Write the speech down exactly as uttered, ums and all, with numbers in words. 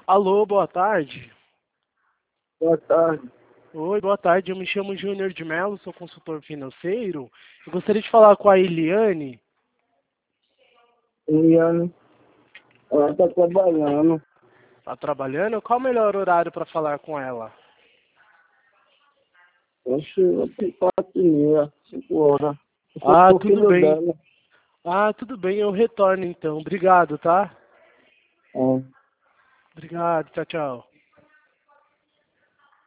Alô, boa tarde. Boa tarde. Oi, boa tarde. Eu me chamo Júnior de Mello, sou consultor financeiro. Eu gostaria de falar com a Eliane. Eliane, ela está trabalhando. Tá trabalhando? Qual o melhor horário para falar com ela? Acho que quatro e meia, cinco horas. Eu sou Ah, o tudo filho bem. dela. Ah, tudo bem, eu retorno então. Obrigado, tá? É. Obrigado, tchau, tchau.